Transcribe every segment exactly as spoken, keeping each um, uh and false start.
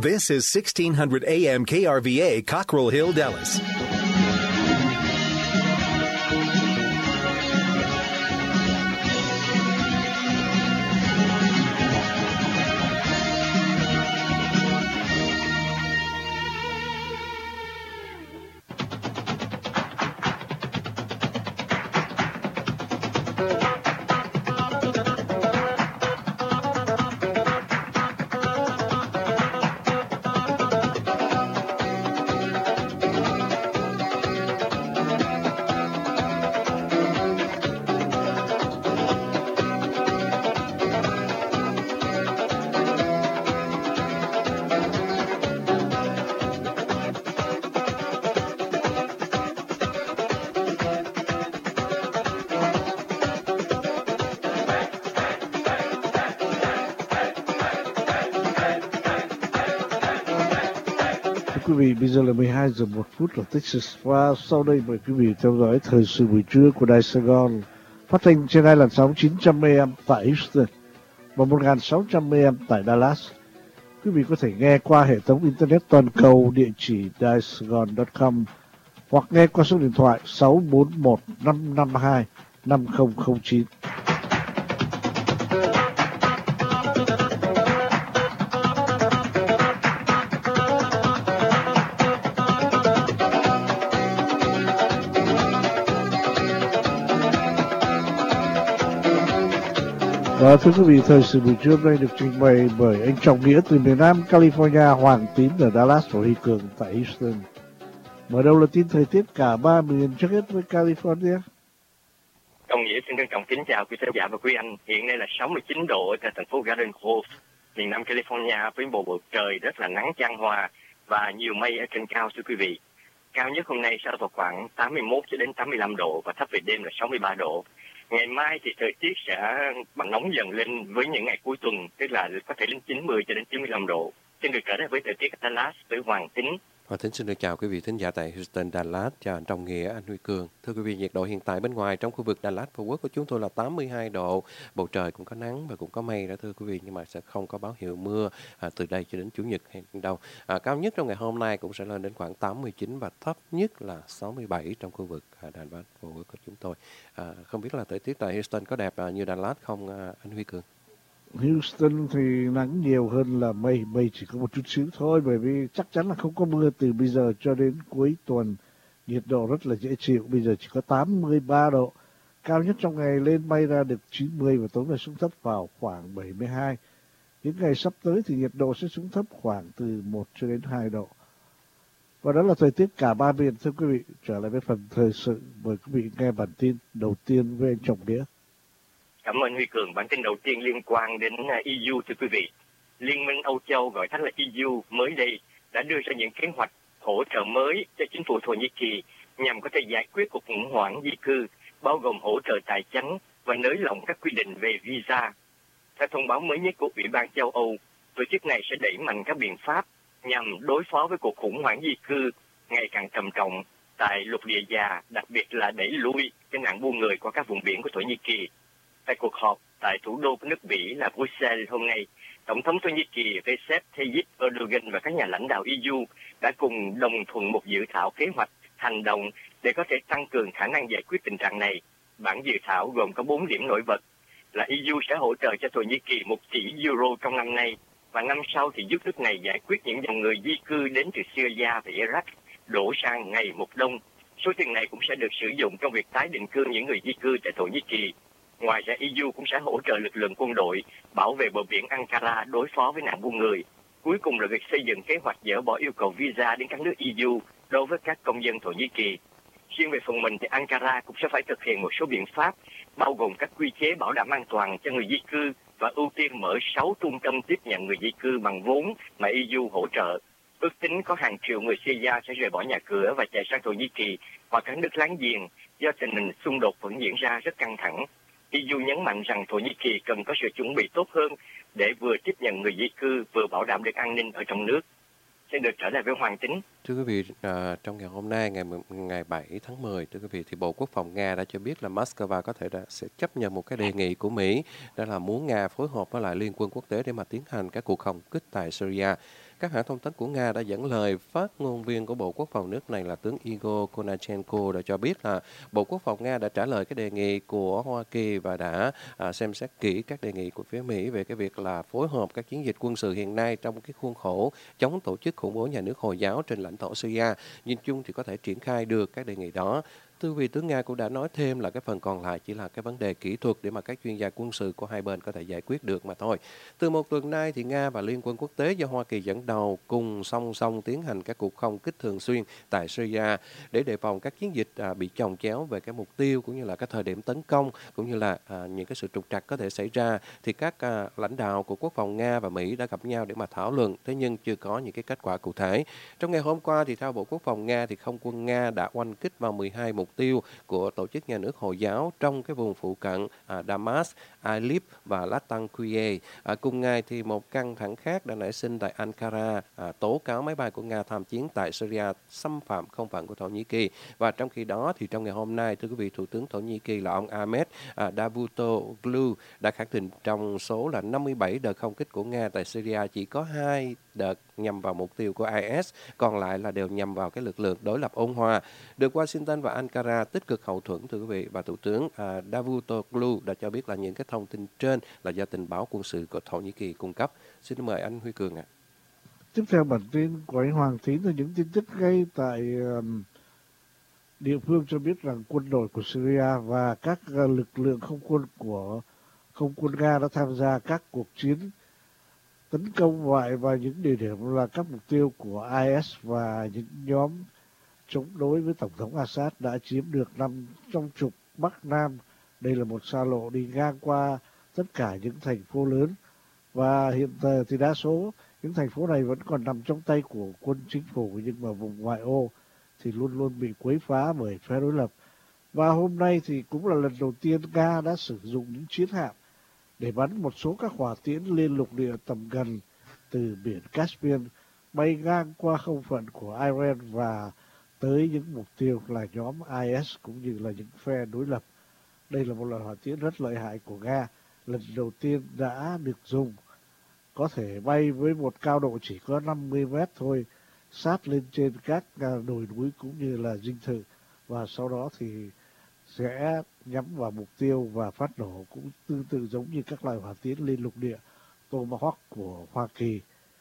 This is sixteen hundred A M K R V A, Cockrell Hill, Dallas. Quý vị, bây giờ là mười hai giờ một phút ở Texas và sau đây mời quý vị theo dõi thời sự buổi trưa của Đài Sài Gòn phát thanh trên hai làn sóng chín trăm A M tại Houston và một nghìn sáu trăm A M tại Dallas. Quý vị có thể nghe qua hệ thống internet toàn cầu địa chỉ đài saigon chấm com hoặc nghe qua số điện thoại sáu bốn một năm năm hai năm không không chín. Và thưa quý vị, thời sự buổi trưa hôm nay được trình bày bởi anh Trọng Nghĩa từ miền Nam California, Hoàng Tín ở Dallas và Huy Cường tại Houston. Mở đầu là tin thời tiết cả ba miền, trước hết với California. Trọng Nghĩa xin trân trọng kính chào quý khán giả và quý anh. Hiện nay là sáu mươi chín độ tại thành phố Garden Grove, miền Nam California, với bộ bầu trời rất là nắng chan hòa và nhiều mây ở trên cao thưa quý vị. Cao nhất hôm nay sẽ vào khoảng tám mươi mốt cho đến tám mươi lăm độ và thấp về đêm là sáu mươi ba độ. Ngày mai thì thời tiết sẽ bằng nóng dần lên với những ngày cuối tuần, tức là có thể lên chín mươi cho đến chín mươi lăm độ. Xin được trở lại với thời tiết ở Dallas với Hoàng Tín. Hoàng Tín xin được chào quý vị thính giả tại Houston, Dallas, chào anh Trọng Nghĩa, anh Huy Cường. Thưa quý vị, nhiệt độ hiện tại bên ngoài trong khu vực Dallas Fort Worth của chúng tôi là tám mươi hai độ, bầu trời cũng có nắng và cũng có mây đó thưa quý vị, nhưng mà sẽ không có báo hiệu mưa à, từ đây cho đến Chủ nhật hay đâu. À, cao nhất trong ngày hôm nay cũng sẽ lên đến khoảng tám mươi chín và thấp nhất là sáu mươi bảy trong khu vực à, Dallas Fort Worth của chúng tôi. À, không biết là thời tiết tại Houston có đẹp à, như Dallas không à, anh Huy Cường? Houston thì nắng nhiều hơn là mây, mây chỉ có một chút xíu thôi, bởi vì chắc chắn là không có mưa từ bây giờ cho đến cuối tuần. Nhiệt độ rất là dễ chịu, bây giờ chỉ có tám mươi ba độ. Cao nhất trong ngày lên bay ra được chín mươi và tối về xuống thấp vào khoảng bảy mươi hai. Những ngày sắp tới thì nhiệt độ sẽ xuống thấp khoảng từ một cho đến hai độ. Và đó là thời tiết cả ba miền. Thưa quý vị, trở lại với phần thời sự, mời quý vị nghe bản tin đầu tiên với anh Trọng Nghĩa. Cảm ơn Huy Cường. Bản tin đầu tiên liên quan đến e u thưa quý vị. Liên minh Âu Châu gọi tắt là e u mới đây đã đưa ra những kế hoạch hỗ trợ mới cho chính phủ Thổ Nhĩ Kỳ nhằm có thể giải quyết cuộc khủng hoảng di cư, bao gồm hỗ trợ tài chính và nới lỏng các quy định về visa. Theo thông báo mới nhất của Ủy ban châu Âu, tổ chức này sẽ đẩy mạnh các biện pháp nhằm đối phó với cuộc khủng hoảng di cư ngày càng trầm trọng tại lục địa già, đặc biệt là đẩy lui cái nạn buôn người qua các vùng biển của Thổ Nhĩ Kỳ. Tại cuộc họp tại thủ đô của nước Bỉ là Bruxelles hôm nay, Tổng thống Thổ Nhĩ Kỳ Recep Tayyip Erdogan và các nhà lãnh đạo e u đã cùng đồng thuận một dự thảo kế hoạch hành động để có thể tăng cường khả năng giải quyết tình trạng này. Bản dự thảo gồm có bốn điểm nổi bật là e u sẽ hỗ trợ cho Thổ Nhĩ Kỳ một tỷ euro trong năm nay và năm sau thì giúp nước này giải quyết những dòng người di cư đến từ Syria và Iraq đổ sang ngày một đông. Số tiền này cũng sẽ được sử dụng trong việc tái định cư những người di cư tại Thổ Nhĩ Kỳ. Ngoài ra, e u cũng sẽ hỗ trợ lực lượng quân đội bảo vệ bờ biển Ankara đối phó với nạn buôn người. Cuối cùng là việc xây dựng kế hoạch dỡ bỏ yêu cầu visa đến các nước e u đối với các công dân Thổ Nhĩ Kỳ. Riêng về phần mình thì Ankara cũng sẽ phải thực hiện một số biện pháp, bao gồm các quy chế bảo đảm an toàn cho người di cư và ưu tiên mở sáu trung tâm tiếp nhận người di cư bằng vốn mà e u hỗ trợ. Ước tính có hàng triệu người Syria sẽ rời bỏ nhà cửa và chạy sang Thổ Nhĩ Kỳ hoặc các nước láng giềng do tình hình xung đột vẫn diễn ra rất căng thẳng. e u nhấn mạnh rằng Thổ Nhĩ Kỳ cần có sự chuẩn bị tốt hơn để vừa tiếp nhận người di cư vừa bảo đảm được an ninh ở trong nước. Xin được trở lại với Hoàng Tín. Thưa quý vị, à, trong ngày hôm nay, ngày ngày bảy tháng mười, thưa quý vị, thì Bộ Quốc phòng Nga đã cho biết là Moscow có thể đã, sẽ chấp nhận một cái đề nghị của Mỹ, đó là muốn Nga phối hợp với lại Liên quân quốc tế để mà tiến hành các cuộc không kích tại Syria. Các hãng thông tấn của Nga đã dẫn lời phát ngôn viên của Bộ Quốc phòng nước này là tướng Igor Konashenko đã cho biết là Bộ Quốc phòng Nga đã trả lời cái đề nghị của Hoa Kỳ và đã à, xem xét kỹ các đề nghị của phía Mỹ về cái việc là phối hợp các chiến dịch quân sự hiện nay trong cái khuôn khổ chống tổ chức khủng bố nhà nước Hồi giáo trên lãnh thổ Syria. Nhìn chung thì có thể triển khai được các đề nghị đó. Thư vị tướng Nga cũng đã nói thêm là cái phần còn lại chỉ là cái vấn đề kỹ thuật để mà các chuyên gia quân sự của hai bên có thể giải quyết được mà thôi. Từ một tuần nay thì Nga và Liên quân quốc tế do Hoa Kỳ dẫn đầu cùng song song tiến hành các cuộc không kích thường xuyên tại Syria để đề phòng các chiến dịch à, bị chồng chéo về cái mục tiêu cũng như là cái thời điểm tấn công cũng như là à, những cái sự trục trặc có thể xảy ra. Thì các à, lãnh đạo của quốc phòng Nga và Mỹ đã gặp nhau để mà thảo luận, thế nhưng chưa có những cái kết quả cụ thể. Trong ngày hôm qua thì theo Bộ Quốc phòng Nga thì không quân Nga đã oanh kích vào mười hai mục tiêu của tổ chức nhà nước Hồi giáo trong cái vùng phụ cận à, Damas, Idlib và Latakia. À, cùng ngày thì một căng thẳng khác đã nảy sinh tại Ankara à, tố cáo máy bay của Nga tham chiến tại Syria xâm phạm không phận của Thổ Nhĩ Kỳ. Và trong khi đó thì trong ngày hôm nay, thưa quý vị, Thủ tướng Thổ Nhĩ Kỳ là ông Ahmet à, Davutoglu đã khẳng định trong số là năm mươi bảy đợt không kích của Nga tại Syria chỉ có hai đợt nhằm vào mục tiêu của i ét, còn lại là đều nhằm vào cái lực lượng đối lập ôn hòa. Được Washington và Ankara tích cực hậu thuẫn, thưa quý vị, và Thủ tướng à, Davutoglu đã cho biết là những cái thông tin trên là do tình báo quân sự của Thổ Nhĩ Kỳ cung cấp. Xin mời anh Huy Cường ạ. À. Tiếp theo bản tin của anh Hoàng Tín là những tin tức ngay tại um, địa phương cho biết rằng quân đội của Syria và các uh, lực lượng không quân của không quân Nga đã tham gia các cuộc chiến tấn công ngoại vào những địa điểm là các mục tiêu của i ét và những nhóm chống đối với Tổng thống Assad đã chiếm được năm trong trục Bắc Nam. Đây là một xa lộ đi ngang qua tất cả những thành phố lớn và hiện giờ thì đa số những thành phố này vẫn còn nằm trong tay của quân chính phủ, nhưng mà vùng ngoại ô thì luôn luôn bị quấy phá bởi phe đối lập. Và hôm nay thì cũng là lần đầu tiên Nga đã sử dụng những chiến hạm để bắn một số các hỏa tiễn liên lục địa tầm gần từ biển Caspian bay ngang qua không phận của Iran và tới những mục tiêu là nhóm i ét cũng như là những phe đối lập. Đây là một loại hỏa tiễn rất lợi hại của Nga, lần đầu tiên đã được dùng, có thể bay với một cao độ chỉ có năm mươi mét thôi, sát lên trên các đồi núi cũng như là dinh thự, và sau đó thì sẽ nhắm vào mục tiêu và phát nổ cũng tương tự giống như các loại hỏa tiễn liên lục địa Tomahawk của Hoa Kỳ.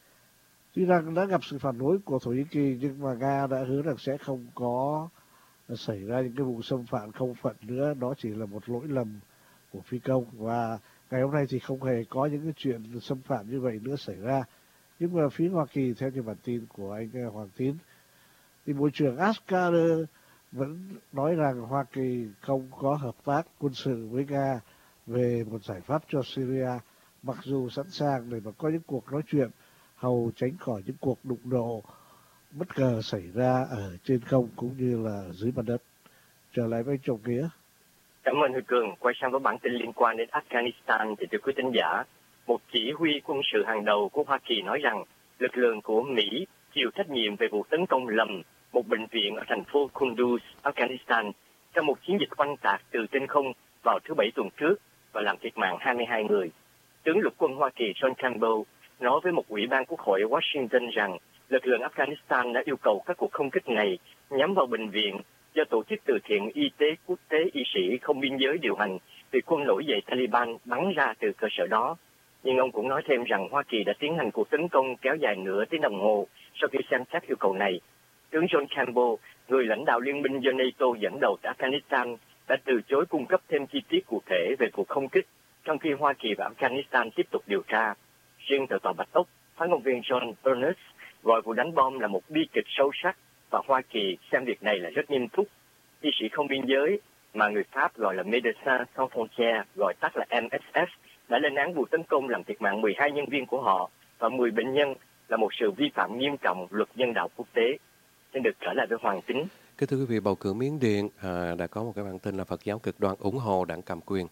Tuy rằng đã gặp sự phản đối của Thổ Nhĩ Kỳ, nhưng mà Nga đã hứa rằng sẽ không có xảy ra những cái vụ xâm phạm không phận nữa, đó chỉ là một lỗi lầm của phi công, và ngày hôm nay thì không hề có những cái chuyện xâm phạm như vậy nữa xảy ra. Nhưng mà phía Hoa Kỳ, theo như bản tin của anh Hoàng Tín, thì Bộ trưởng Askaner vẫn nói rằng Hoa Kỳ không có hợp tác quân sự với Nga về một giải pháp cho Syria, mặc dù sẵn sàng để mà có những cuộc nói chuyện hầu tránh khỏi những cuộc đụng độ bất ngờ xảy ra ở trên không cũng như là dưới mặt đất. Trở lại với chồng kia. Cảm ơn Huy Cường. Quay sang với bản tin liên quan đến Afghanistan thì thưa quý thính giả, một chỉ huy quân sự hàng đầu của Hoa Kỳ nói rằng lực lượng của Mỹ chịu trách nhiệm về vụ tấn công lầm một bệnh viện ở thành phố Kunduz, Afghanistan trong một chiến dịch oanh tạc từ trên không vào thứ Bảy tuần trước và làm thiệt mạng hai mươi hai người. Tướng lục quân Hoa Kỳ John Campbell nói với một ủy ban quốc hội ở Washington rằng lực lượng Afghanistan đã yêu cầu các cuộc không kích này nhắm vào bệnh viện do tổ chức từ thiện y tế quốc tế y sĩ không biên giới điều hành vì quân nổi dậy Taliban bắn ra từ cơ sở đó. Nhưng ông cũng nói thêm rằng Hoa Kỳ đã tiến hành cuộc tấn công kéo dài nửa tiếng đồng hồ sau khi xem xét yêu cầu này. Tướng John Campbell, người lãnh đạo liên minh do NATO dẫn đầu tại Afghanistan, đã từ chối cung cấp thêm chi tiết cụ thể về cuộc không kích, trong khi Hoa Kỳ và Afghanistan tiếp tục điều tra. Riêng tại Tòa Bạch Ốc, phát ngôn viên John Ernest gọi vụ đánh bom là một bi kịch sâu sắc và Hoa Kỳ xem việc này là rất nghiêm túc. Y sĩ không biên giới, mà người Pháp gọi là Médecins Sans Frontières, gọi tắt là em ét ép, đã lên án vụ tấn công làm thiệt mạng mười hai nhân viên của họ và mười bệnh nhân là một sự vi phạm nghiêm trọng luật nhân đạo quốc tế. Xin được trở lại với Hoàng Tín. Kính thưa quý vị, bầu cử Miến Điện à, đã có một cái bản tin là Phật giáo cực đoan ủng hộ đảng cầm quyền.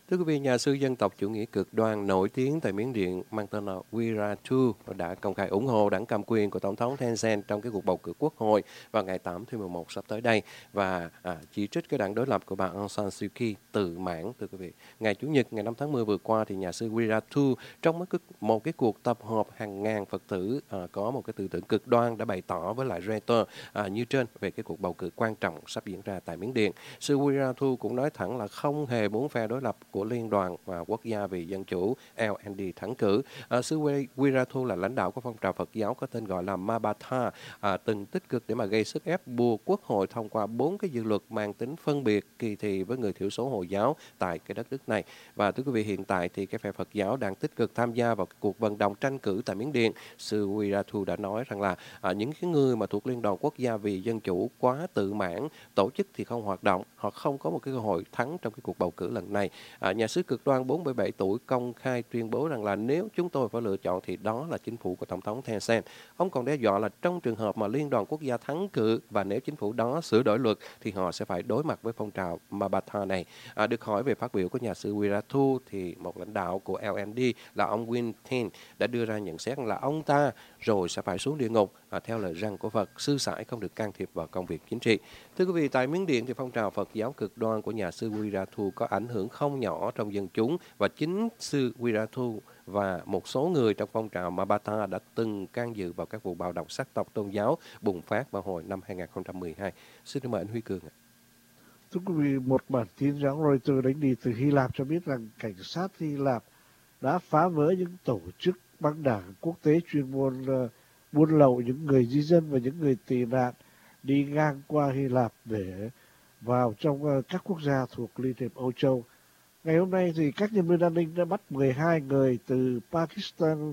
Thưa quý vị, nhà sư dân tộc chủ nghĩa cực đoan nổi tiếng tại Miến Điện mang tên là Wirathu đã công khai ủng hộ đảng cầm quyền của Tổng thống Thein Sein trong cái cuộc bầu cử quốc hội vào ngày tám tháng mười một sắp tới đây và à, chỉ trích cái đảng đối lập của bà Aung San Suu Kyi tự mãn. Thưa quý vị, ngày Chủ nhật ngày năm tháng mười vừa qua thì nhà sư Wirathu trong một cái, một cái cuộc tập hợp hàng ngàn Phật tử à, có một cái tư tưởng cực đoan đã bày tỏ với lại Reuters à, như trên về cái cuộc bầu cử quan trọng sắp diễn ra tại Miến Điện. Sư Wirathu cũng nói thẳng là không hề muốn phe đối lập của Liên đoàn và Quốc gia vì Dân chủ L N D thắng cử. À, sư Wirathu là lãnh đạo của phong trào Phật giáo có tên gọi là Mabata, à, từng tích cực để mà gây sức ép buộc Quốc hội thông qua bốn cái dự luật mang tính phân biệt kỳ thị với người thiểu số Hồi giáo tại cái đất nước này. Và thưa quý vị, hiện tại thì cái phe Phật giáo đang tích cực tham gia vào cuộc vận động tranh cử tại Miến Điện. Sư Wirathu đã nói rằng là à, những cái người mà thuộc Liên đoàn Quốc gia vì Dân chủ quá tự mãn, tổ chức thì không hoạt động, họ không có một cái cơ hội thắng trong cái cuộc bầu cử lần này. À, nhà sư cực đoan bốn mươi bảy tuổi công khai tuyên bố rằng là nếu chúng tôi phải lựa chọn thì đó là chính phủ của Tổng thống Thein Sein. Ông còn đe dọa là trong trường hợp mà Liên đoàn Quốc gia thắng cử và nếu chính phủ đó sửa đổi luật thì họ sẽ phải đối mặt với phong trào Mabata này. À, được hỏi về phát biểu của nhà sư Wirathu thì một lãnh đạo của L N D là ông Win Tin đã đưa ra nhận xét là ông ta rồi sẽ phải xuống địa ngục. À, theo lời răn của Phật, sư sãi không được can thiệp vào công việc chính trị. Thưa quý vị, tại Miến Điện thì phong trào Phật giáo cực đoan của nhà sư Wirathu có ảnh hưởng không nhỏ trong dân chúng và chính sư Wirathu và một số người trong phong trào Mabata đã từng can dự vào các vụ bạo động sắc tộc tôn giáo bùng phát vào hồi năm hai không một hai. Xin mời anh Huy Cường ạ. Thưa quý vị, một bản tin rằng Reuters đánh đi từ Hy Lạp cho biết rằng cảnh sát Hy Lạp đã phá vỡ những tổ chức băng đảng quốc tế chuyên môn uh, buôn lậu những người di dân và những người tị nạn đi ngang qua Hy Lạp để vào trong uh, các quốc gia thuộc Liên hiệp Âu Châu. Ngày hôm nay thì các nhân viên an ninh đã bắt mười hai người từ Pakistan,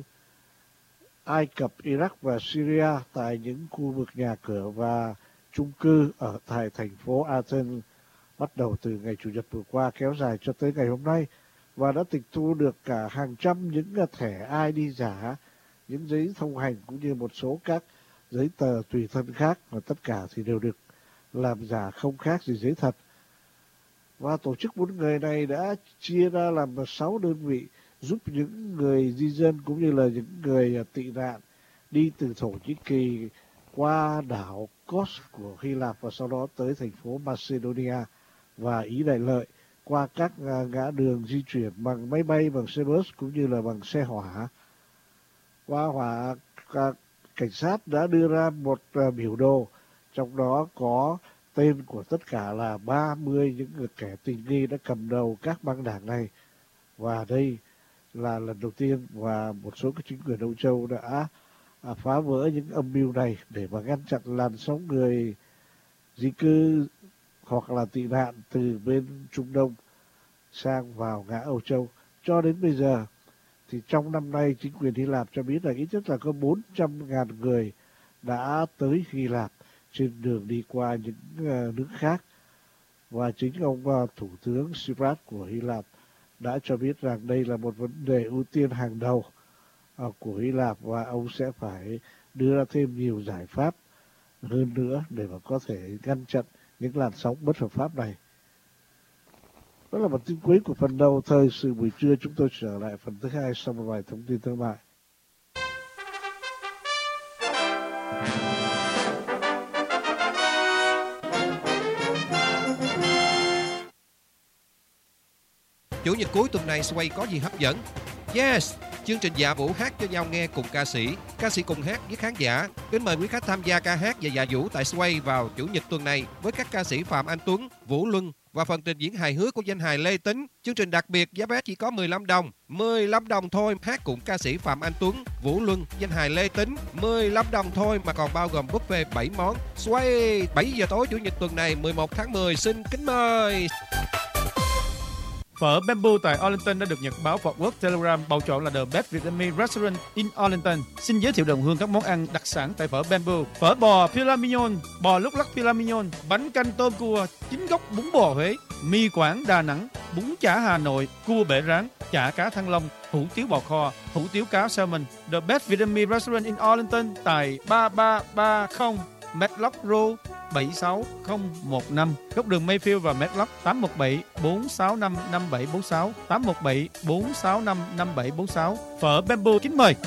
Ai Cập, Iraq và Syria tại những khu vực nhà cửa và chung cư ở tại thành phố Athens bắt đầu từ ngày Chủ nhật vừa qua kéo dài cho tới ngày hôm nay và đã tịch thu được cả hàng trăm những thẻ I D giả, những giấy thông hành cũng như một số các giấy tờ tùy thân khác và tất cả thì đều được làm giả không khác gì giấy thật. Và tổ chức bốn người này đã chia ra làm sáu đơn vị giúp những người di dân cũng như là những người tị nạn đi từ Thổ Nhĩ Kỳ qua đảo Kos của Hy Lạp và sau đó tới thành phố Macedonia và Ý Đại Lợi qua các ngã đường di chuyển bằng máy bay, bằng xe bus cũng như là bằng xe hỏa. Qua hỏa, cảnh sát đã đưa ra một biểu đồ, trong đó có tên của tất cả là ba mươi những người kẻ tình nghi đã cầm đầu các băng đảng này. Và đây là lần đầu tiên và một số các chính quyền Âu Châu đã phá vỡ những âm mưu này để mà ngăn chặn làn sóng người di cư hoặc là tị nạn từ bên Trung Đông sang vào ngã Âu Châu. Cho đến bây giờ thì trong năm nay chính quyền Hy Lạp cho biết là ít nhất là có bốn trăm nghìn người đã tới Hy Lạp trên đường đi qua những uh, nước khác. Và chính ông uh, Thủ tướng Tsipras của Hy Lạp đã cho biết rằng đây là một vấn đề ưu tiên hàng đầu uh, của Hy Lạp và ông sẽ phải đưa ra thêm nhiều giải pháp hơn nữa để mà có thể ngăn chặn những làn sóng bất hợp pháp này. Đó là bản tin cuối của phần đầu thời sự buổi trưa. Chúng tôi trở lại phần thứ hai sau một vài thông tin thương mại. Chủ nhật cuối tuần này Sway có gì hấp dẫn? Yes! Chương trình dạ vũ hát cho nhau nghe cùng ca sĩ, ca sĩ cùng hát với khán giả. Kính mời quý khách tham gia ca hát và dạ vũ tại Sway vào Chủ nhật tuần này với các ca sĩ Phạm Anh Tuấn, Vũ Luân và phần trình diễn hài hước của danh hài Lê Tính. Chương trình đặc biệt giá vé chỉ có mười lăm đồng. mười lăm đồng thôi, hát cùng ca sĩ Phạm Anh Tuấn, Vũ Luân, danh hài Lê Tính. mười lăm đồng thôi mà còn bao gồm buffet bảy món. Sway bảy giờ tối Chủ nhật tuần này mười một tháng mười. Xin kính mời. Phở Bamboo tại Arlington đã được Nhật báo Fort Worth Telegram bầu chọn là The Best Vietnamese Restaurant in Arlington. Xin giới thiệu đồng hương các món ăn đặc sản tại phở Bamboo: phở bò filet mignon, bò lúc lắc filet mignon, bánh canh tôm cua, chính gốc bún bò Huế, mì Quảng Đà Nẵng, bún chả Hà Nội, cua bể rán, chả cá Thăng Long, hủ tiếu bò kho, hủ tiếu cá salmon. The Best Vietnamese Restaurant in Arlington tại ba ba ba không Matlock Road, bảy sáu không một năm. Góc đường Mayfield và Medlock tám một bảy bốn sáu năm năm bảy bốn sáu, tám một bảy bốn sáu năm năm bảy bốn sáu. Phở Bamboo kính mời.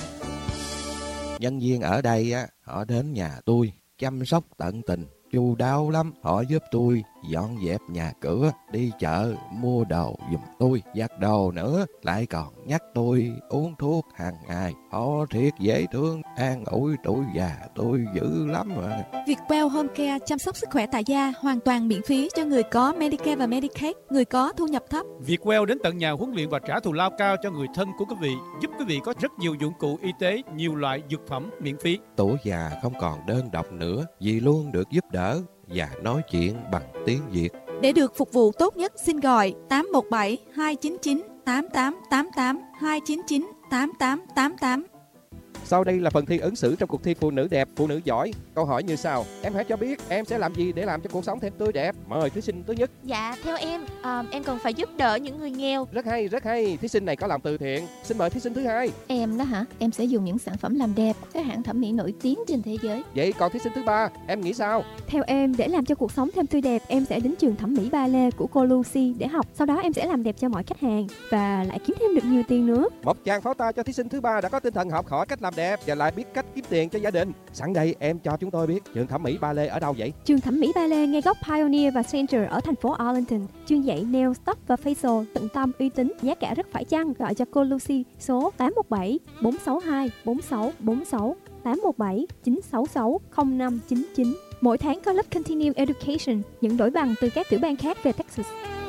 Nhân viên ở đây á, họ đến nhà tôi chăm sóc tận tình, chu đáo lắm. Họ giúp tôi dọn dẹp nhà cửa, đi chợ mua đồ giùm tôi, giặt đồ nữa, lại còn nhắc tôi uống thuốc hàng ngày. Họ thiệt dễ thương, an ủi tuổi già tôi dữ lắm mà. Vietwell Home Care chăm sóc sức khỏe tại gia hoàn toàn miễn phí cho người có Medicare và Medicaid, người có thu nhập thấp. Vietwell đến tận nhà huấn luyện và trả thù lao cao cho người thân của quý vị, giúp quý vị có rất nhiều dụng cụ y tế, nhiều loại dược phẩm miễn phí. Tuổi già không còn đơn độc nữa, vì luôn được giúp đỡ và nói chuyện bằng tiếng Việt. Để được phục vụ tốt nhất, xin gọi tám một bảy hai chín chín tám tám tám tám, hai chín chín tám tám tám tám. Sau đây là phần thi ứng xử trong cuộc thi Phụ nữ đẹp, phụ nữ giỏi. Câu hỏi như sau: em hãy cho biết em sẽ làm gì để làm cho cuộc sống thêm tươi đẹp. Mời thí sinh thứ nhất. Dạ, theo em, à, em cần phải giúp đỡ những người nghèo. Rất hay, rất hay. Thí sinh này có làm từ thiện. Xin mời thí sinh thứ hai. Em đó hả? Em sẽ dùng những sản phẩm làm đẹp các hãng thẩm mỹ nổi tiếng trên thế giới. Vậy còn thí sinh thứ ba, em nghĩ sao? Theo em, để làm cho cuộc sống thêm tươi đẹp, em sẽ đến trường thẩm mỹ ballet của cô Lucy để học. Sau đó em sẽ làm đẹp cho mọi khách hàng và lại kiếm thêm được nhiều tiền nữa. Một tràng pháo tay cho thí sinh thứ ba đã có tinh thần học hỏi cách làm đẹp và lại biết cách kiếm tiền cho gia đình. Sẵn đây em cho chúng tôi biết trường thẩm mỹ ballet ở đâu vậy? Trường thẩm mỹ ballet ngay góc Pioneer và Center ở thành phố Arlington, chuyên dạy nail, tóc và facial tận tâm, uy tín, giá cả rất phải chăng. Gọi cho cô Lucy số tám một bảy bốn sáu hai bốn sáu bốn sáu, tám một bảy chín sáu sáu không năm chín chín. Mỗi tháng có lớp Continuing Education, nhận đổi bằng từ các tiểu bang khác về Texas.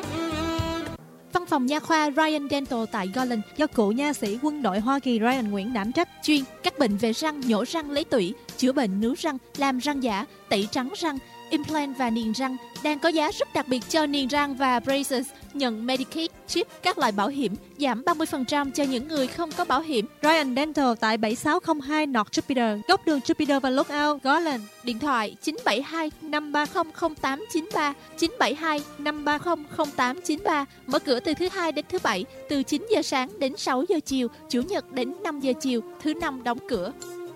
Văn phòng nha khoa Ryan Dental tại Garland do cựu nha sĩ quân đội Hoa Kỳ Ryan Nguyễn đảm trách, chuyên các bệnh về răng, nhổ răng, lấy tủy, chữa bệnh nướu răng, làm răng giả, tẩy trắng răng, implant và niềng răng, đang có giá rất đặc biệt cho niềng răng và braces, nhận Medicaid, chip, các loại bảo hiểm, giảm ba mươi phần trăm cho những người không có bảo hiểm. Ryan Dental tại bảy sáu không hai North Jupiter, góc đường Jupiter và Lookout, Garland. Điện thoại chín bảy hai năm ba không không tám chín ba, chín bảy hai năm ba không không tám chín ba. Mở cửa từ thứ hai đến thứ bảy, từ chín giờ sáng đến sáu giờ chiều, chủ nhật đến năm giờ chiều, thứ năm đóng cửa.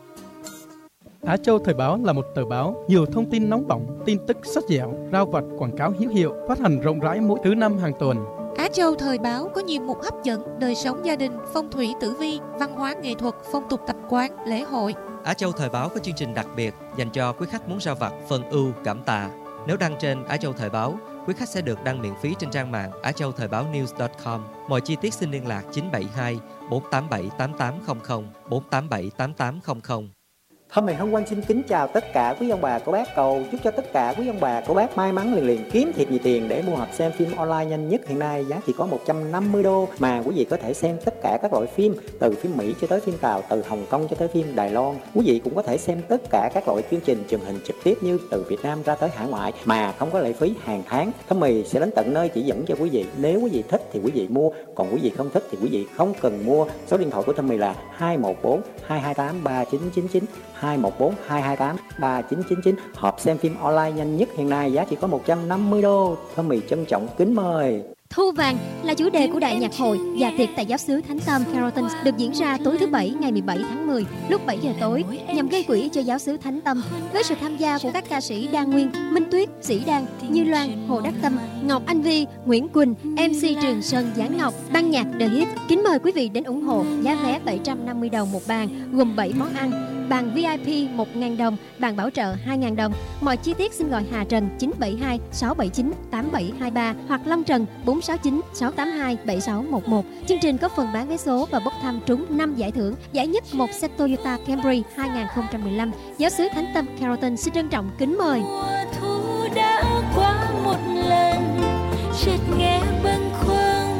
Á Châu Thời báo là một tờ báo nhiều thông tin nóng bỏng, tin tức sắc dẻo, rao vặt, quảng cáo hữu hiệu, phát hành rộng rãi mỗi thứ năm hàng tuần. Á Châu Thời báo có nhiều mục hấp dẫn, đời sống gia đình, phong thủy tử vi, văn hóa nghệ thuật, phong tục tập quán, lễ hội. Á Châu Thời báo có chương trình đặc biệt dành cho quý khách muốn rao vặt, phần ưu, cảm tạ. Nếu đăng trên Á Châu Thời báo, quý khách sẽ được đăng miễn phí trên trang mạng á châu thời báo news chấm com. Mọi chi tiết xin liên lạc chín bảy hai bốn tám bảy tám tám không không, bốn tám bảy tám tám không không. Hôm nay Hân Quang xin kính chào tất cả quý ông bà cô bác, cầu chúc cho tất cả quý ông bà cô bác may mắn liền liền kiếm thiệt nhiều tiền để mua hộp xem phim online nhanh nhất hiện nay, giá chỉ có một trăm năm mươi đô mà quý vị có thể xem tất cả các loại phim, từ phim Mỹ cho tới phim Tàu, từ Hồng Kông cho tới phim Đài Loan. Quý vị cũng có thể xem tất cả các loại chương trình truyền hình trực tiếp như từ Việt Nam ra tới hải ngoại mà không có lệ phí hàng tháng. Thơm Mì sẽ đến tận nơi chỉ dẫn cho quý vị. Nếu quý vị thích thì quý vị mua, còn quý vị không thích thì quý vị không cần mua. Số điện thoại của Thơm Mì là hai một bốn hai hai tám ba chín chín chín, hai một bốn hai hai tám ba chín chín chín. Hộp xem phim online nhanh nhất hiện nay, giá chỉ có một trăm năm mươi đô. Thơm Mì trân trọng kính mời. Thu vàng là chủ đề của đại nhạc hội và tiệc tại giáo xứ Thánh Tâm Carrollton được diễn ra tối thứ Bảy ngày mười bảy tháng mười lúc bảy giờ tối nhằm gây quỹ cho giáo xứ Thánh Tâm với sự tham gia của các ca sĩ Đan Nguyên, Minh Tuyết, Sĩ Đan, Như Loan, Hồ Đắc Tâm, Ngọc Anh Vi, Nguyễn Quỳnh, em xê Trường Sơn, Giáng Ngọc, ban nhạc The Hit. Kính mời quý vị đến ủng hộ. Giá vé bảy trăm năm mươi đồng một bàn, gồm bảy món ăn. Bàn vi ai pi một nghìn đồng, bàn bảo trợ hai nghìn đồng. Mọi chi tiết xin gọi Hà Trần chín bảy hai sáu bảy chín tám bảy hai ba hoặc Long Trần bốn sáu chín sáu tám hai bảy sáu một một. Chương trình có phần bán vé số và bốc thăm trúng năm giải thưởng. Giải nhất một xe Toyota Camry hai không một năm. Giáo xứ Thánh Tâm Carrollton xin trân trọng kính mời. Mùa thu đã qua một lần, chợt nghe bâng khuâng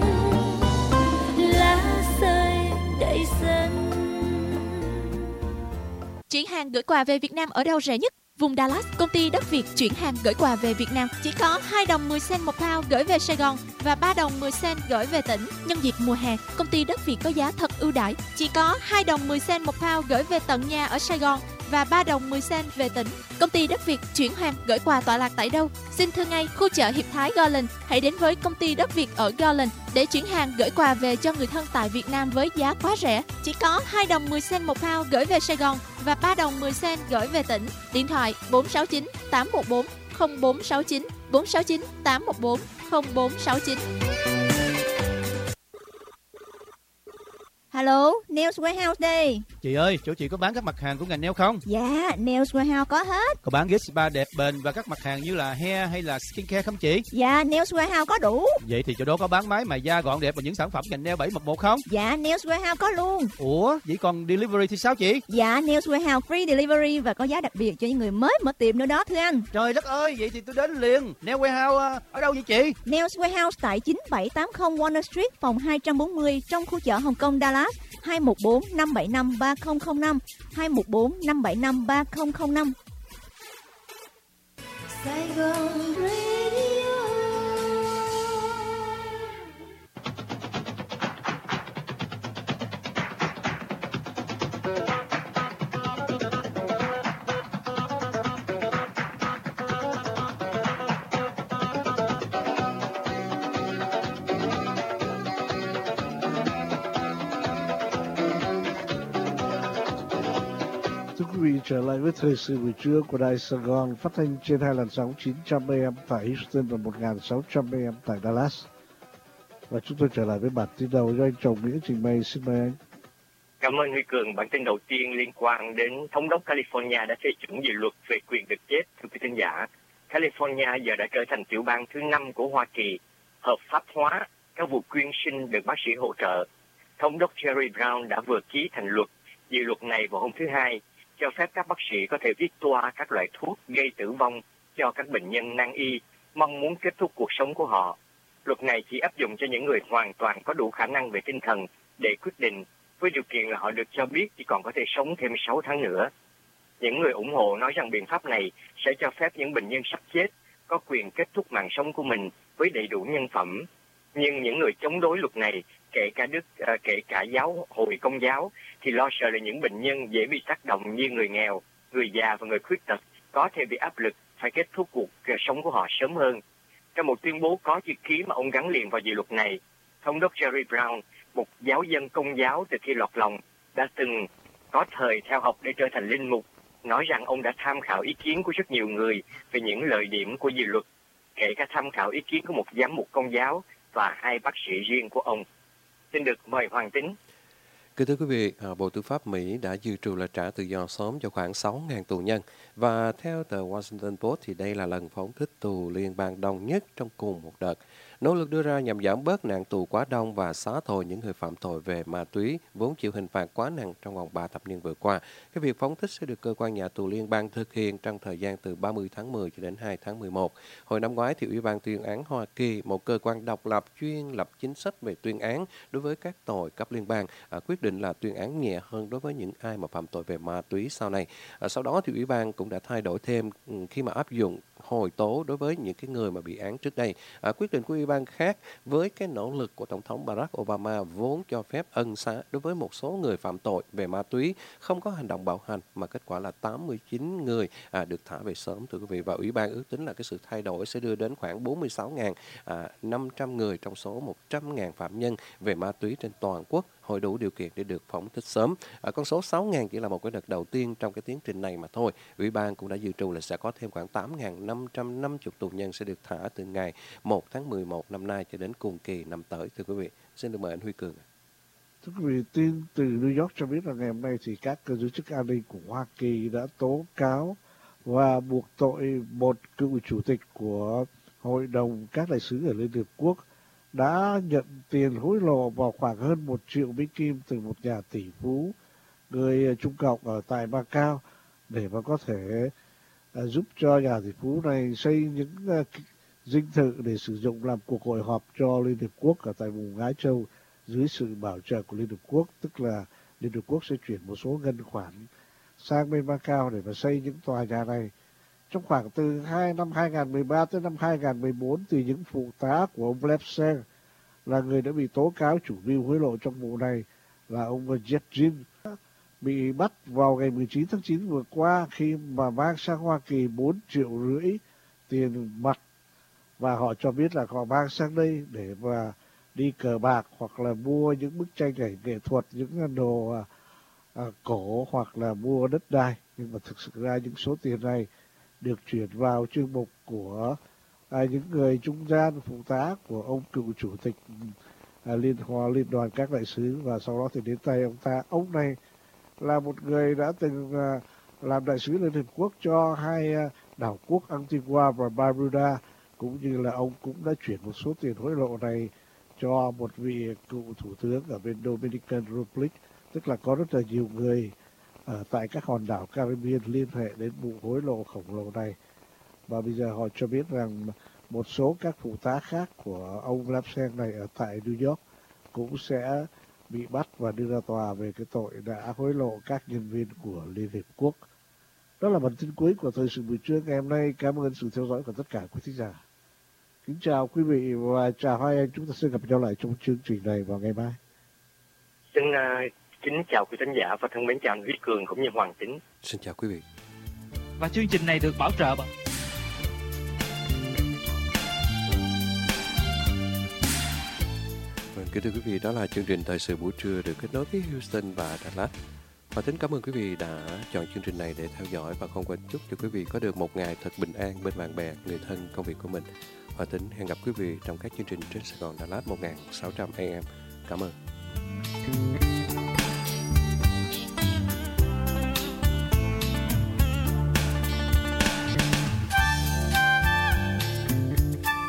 lá rơi đầy sân. Chuyển hàng gửi quà về Việt Nam ở đâu rẻ nhất? Vùng Dallas, công ty đất Việt chuyển hàng gửi quà về Việt Nam chỉ có hai đồng mười cent một pound gửi về Sài Gòn và ba đồng mười cent gửi về tỉnh. Nhân dịp mùa hè, công ty đất Việt có giá thật ưu đãi, chỉ có hai đồng mười cent một pound gửi về tận nhà ở Sài Gòn và ba đồng mười cent về tỉnh. Công ty đất Việt chuyển hàng gửi quà tọa lạc tại đâu? Xin thưa ngay khu chợ Hiệp Thái Garland. Hãy đến với công ty đất Việt ở Garland để chuyển hàng gửi quà về cho người thân tại Việt Nam với giá quá rẻ, chỉ có hai đồng mười cent một pound gửi về Sài Gòn và ba đồng mười cent gửi về tỉnh. Điện thoại bốn sáu chín tám một bốn không bốn sáu chín, bốn sáu chín tám một bốn, không bốn sáu chín. Hello, Nails Warehouse đây. Chị ơi, chỗ chị có bán các mặt hàng của ngành nail không? Dạ, Nails Warehouse có hết. Có bán ghế spa đẹp bền và các mặt hàng như là hair hay là skincare không chị? Dạ, Nails Warehouse có đủ. Vậy thì chỗ đó có bán máy mài da gọn đẹp và những sản phẩm ngành nail bảy một một không? Dạ, Nails Warehouse có luôn. Ủa, vậy còn delivery thì sao chị? Dạ, Nails Warehouse free delivery và có giá đặc biệt cho những người mới mở tiệm nữa đó thưa anh. Trời đất ơi, vậy thì tôi đến liền. Nail Warehouse ở đâu vậy chị? Nails Warehouse tại chín bảy tám không Warner Street, phòng hai trăm bốn mươi trong khu chợ Hồng Kông Dallas. hai một bốn năm bảy năm ba không không năm, hai một bốn năm bảy năm ba không không năm. Sài Gòn Radio. Thưa quý vị, trở lại với thời sự buổi trưa của Đài Sài Gòn, phát thanh trên hai làn sóng chín trăm A M tại Houston và một nghìn sáu trăm A M tại Dallas. Và chúng tôi trở lại với bản tin đầu do anh Trọng Nghĩa trình bày. Xin mời anh. Cảm ơn Huy Cường. Bản tin đầu tiên liên quan đến thống đốc California đã phê chuẩn dự luật về quyền được chết. Thưa quý thính giả, California giờ đã trở thành tiểu bang thứ năm của Hoa Kỳ hợp pháp hóa các vụ quyên sinh được bác sĩ hỗ trợ. Thống đốc Jerry Brown đã vừa ký thành luật. Dự luật này vào hôm thứ Hai cho phép các bác sĩ có thể viết toa các loại thuốc gây tử vong cho các bệnh nhân nan y mong muốn kết thúc cuộc sống của họ. Luật này chỉ áp dụng cho những người hoàn toàn có đủ khả năng về tinh thần để quyết định, với điều kiện là họ được cho biết chỉ còn có thể sống thêm sáu tháng nữa. Những người ủng hộ nói rằng biện pháp này sẽ cho phép những bệnh nhân sắp chết có quyền kết thúc mạng sống của mình với đầy đủ nhân phẩm. Nhưng những người chống đối luật này, kể cả Đức, à, kể cả giáo hội Công giáo, thì lo sợ là những bệnh nhân dễ bị tác động như người nghèo, người già và người khuyết tật có thể bị áp lực phải kết thúc cuộc sống của họ sớm hơn. Trong một tuyên bố có chữ ký mà ông gắn liền vào dự luật này, thống đốc Jerry Brown, một giáo dân Công giáo từ khi lọt lòng, đã từng có thời theo học để trở thành linh mục, nói rằng ông đã tham khảo ý kiến của rất nhiều người về những lợi điểm của dự luật, kể cả tham khảo ý kiến của một giám mục Công giáo và hai bác sĩ riêng của ông. Xin được mời Hoàng Tính. Kính thưa quý vị, Bộ Tư pháp Mỹ đã dự trù là trả tự do sớm cho khoảng sáu nghìn tù nhân. Và theo tờ Washington Post thì đây là lần phóng thích tù liên bang đông nhất trong cùng một đợt. Nỗ lực đưa ra nhằm giảm bớt nạn tù quá đông và xóa tội những người phạm tội về ma túy vốn chịu hình phạt quá nặng trong vòng ba thập niên vừa qua. Cái việc phóng thích sẽ được cơ quan nhà tù liên bang thực hiện trong thời gian từ ba mươi tháng mười cho đến hai tháng mười một. Hồi năm ngoái thì Ủy ban tuyên án Hoa Kỳ, một cơ quan độc lập chuyên lập chính sách về tuyên án đối với các tội cấp liên bang, à, quyết định là tuyên án nhẹ hơn đối với những ai mà phạm tội về ma túy sau này. À, sau đó thì Ủy ban cũng đã thay đổi thêm khi mà áp dụng hồi tố đối với những cái người mà bị án trước đây. À, quyết định của Ủy ban khác với cái nỗ lực của Tổng thống Barack Obama vốn cho phép ân xá đối với một số người phạm tội về ma túy không có hành động bạo hành, mà kết quả là tám mươi chín người à, được thả về sớm, thưa quý vị. Và Ủy ban ước tính là cái sự thay đổi sẽ đưa đến khoảng bốn mươi sáu nghìn năm trăm người trong số một trăm nghìn phạm nhân về ma túy trên toàn quốc hội đủ điều kiện để được phóng thích sớm. À, con số sáu nghìn chỉ là một cái đợt đầu tiên trong cái tiến trình này mà thôi. Ủy ban cũng đã dự trù là sẽ có thêm khoảng tám nghìn năm trăm năm mươi tù nhân sẽ được thả từ ngày một tháng mười một năm nay cho đến cùng kỳ năm tới, thưa quý vị. Xin được mời anh Huy Cường. Thưa quý vị, tin từ New York cho biết là ngày hôm nay thì các cơ giới chức an ninh của Hoa Kỳ đã tố cáo và buộc tội một cựu chủ tịch của Hội đồng các đại sứ ở Liên Hiệp Quốc đã nhận tiền hối lộ vào khoảng hơn một triệu Mỹ Kim từ một nhà tỷ phú người Trung Cộng ở tại Macau để mà có thể uh, giúp cho nhà tỷ phú này xây những uh, dinh thự để sử dụng làm cuộc hội họp cho Liên Hiệp Quốc ở tại vùng Á Châu dưới sự bảo trợ của Liên Hiệp Quốc, tức là Liên Hiệp Quốc sẽ chuyển một số ngân khoản sang bên Macau để mà xây những tòa nhà này. Trong khoảng từ hai năm hai nghìn mười ba tới năm hai nghìn mười bốn thì những phụ tá của ông Lepsen là người đã bị tố cáo chủ mưu hối lộ trong vụ này là ông Jet Jin bị bắt vào ngày mười chín tháng chín vừa qua khi mà mang sang Hoa Kỳ bốn triệu rưỡi tiền mặt, và họ cho biết là họ mang sang đây để mà đi cờ bạc hoặc là mua những bức tranh ảnh nghệ thuật, những đồ à, à, cổ hoặc là mua đất đai. Nhưng mà thực sự ra những số tiền này được chuyển vào chương mục của à, những người trung gian phụ tá của ông cựu chủ tịch à, Liên Hòa Liên đoàn các đại sứ, và sau đó thì đến tay ông ta. Ông này là một người đã từng à, làm đại sứ Liên Hiệp Quốc cho hai à, đảo quốc Antigua và Barbuda, cũng như là ông cũng đã chuyển một số tiền hối lộ này cho một vị cựu thủ tướng ở bên Dominican Republic, tức là có rất là nhiều người ở tại các hòn đảo Caribbean liên hệ đến vụ hối lộ khổng lồ này. Và bây giờ họ cho biết rằng một số các phụ tá khác của ông Lapsen này ở tại New York cũng sẽ bị bắt và đưa ra tòa về cái tội đã hối lộ các nhân viên của Liên Hiệp Quốc. Đó là bản tin cuối của Thời sự buổi trưa ngày hôm nay. Cảm ơn sự theo dõi của tất cả quý thính giả. Kính chào quý vị và chào hai anh. Chúng ta sẽ gặp nhau lại trong chương trình này vào ngày mai. Xin uh, kính chào quý khán giả và thân mến chào anh Huy Cường cũng như Hoàng Tính. Xin chào quý vị. Và chương trình này được bảo trợ bằng Kính thưa quý vị, đó là chương trình Thời sự buổi trưa được kết nối với Houston và Dallas. Và tính cảm ơn quý vị đã chọn chương trình này để theo dõi, và không quên chúc cho quý vị có được một ngày thật bình an bên bạn bè, người thân, công việc của mình. Và tính hẹn gặp quý vị trong các chương trình trên Sài Gòn Dallas một nghìn sáu trăm A M. Cảm ơn.